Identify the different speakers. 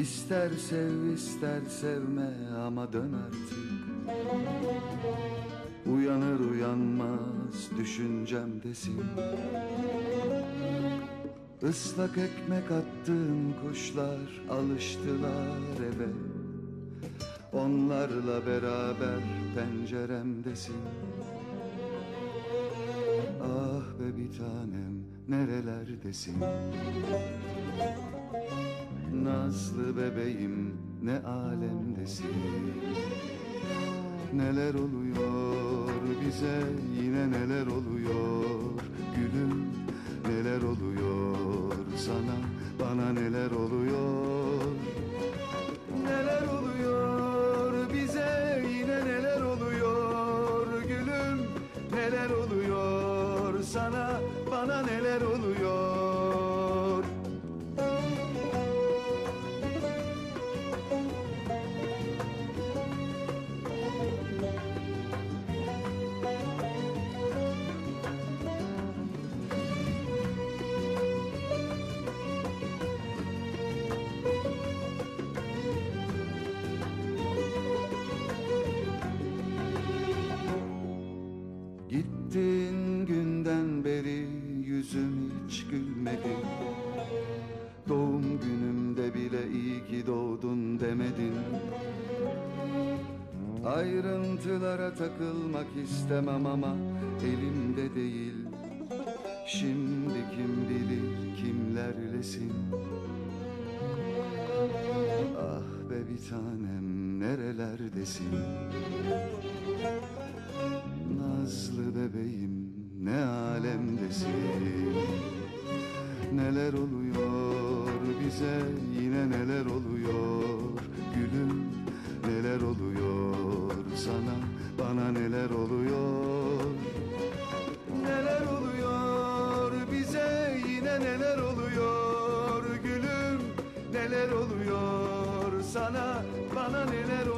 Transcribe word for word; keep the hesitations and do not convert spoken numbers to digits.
Speaker 1: İster sev ister sevme ama dön artık. Uyanır uyanmaz düşüncemdesin. Islak ekmek attığım kuşlar alıştılar eve. Onlarla beraber penceremdesin. Ah be bir tanem nerelerdesin? Nazlı bebeğim ne alemdesin? Neler oluyor bize, yine neler oluyor gülüm? Neler oluyor sana, bana neler oluyor? Neler oluyor bize, yine neler oluyor gülüm? Neler oluyor sana, bana neler oluyor? Gittiğin günden beri yüzüm hiç gülmedi. Doğum günümde bile iyi ki doğdun demedin. Ayrıntılara takılmak istemem ama elimde değil. Şimdi kim bilir kimlerlesin? Ah be bir tanem nerelerdesin? Nazlı bebeğim ne alemdesin? Neler oluyor bize, yine neler oluyor gülüm? Neler oluyor sana, bana neler oluyor? Neler oluyor bize, yine neler oluyor gülüm? Neler oluyor sana, bana neler oluyor?